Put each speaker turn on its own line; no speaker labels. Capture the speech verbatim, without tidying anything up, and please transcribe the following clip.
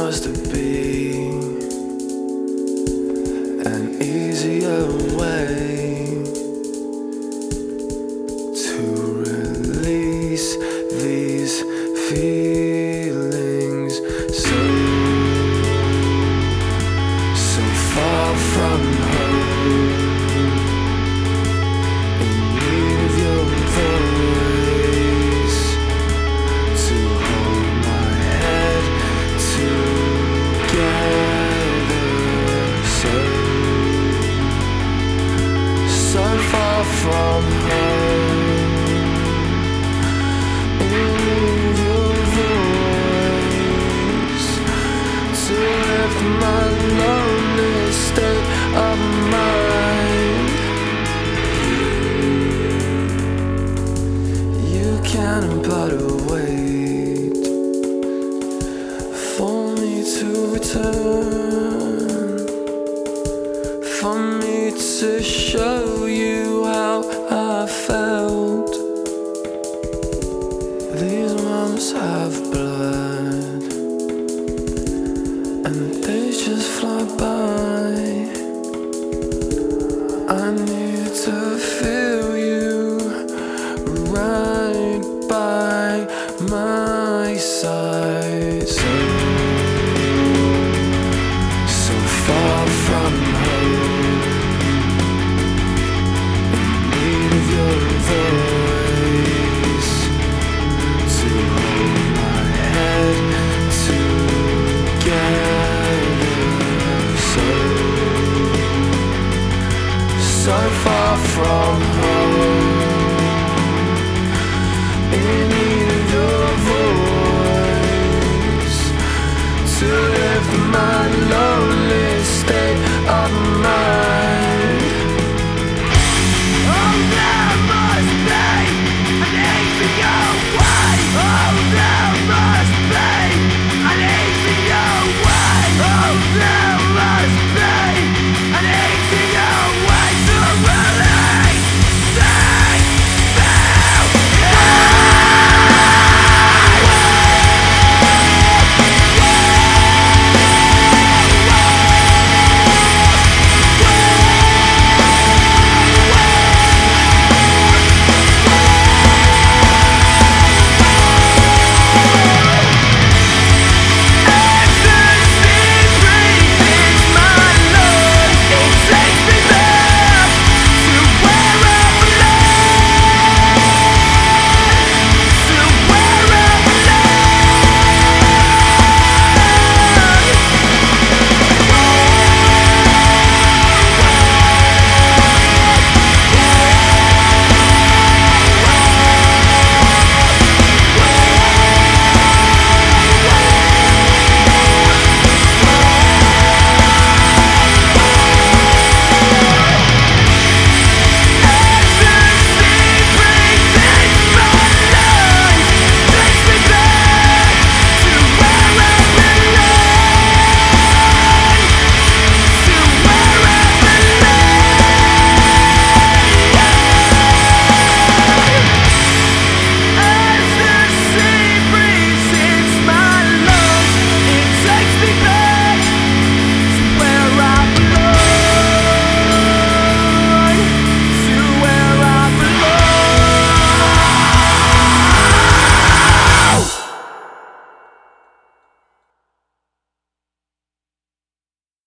supposed to be an easier way to release these feelings. So, so far from home, in need of your voice to hold my head together. So, so far from home, in need of your voice to lift my lonely state of mind. You can't but wait for me to return, for me to show you how I felt. These moments have blood, and they just fly by. I need to feel you right by my side. So, so far from home, in need of your voice to hold my head together. So, so far from home, in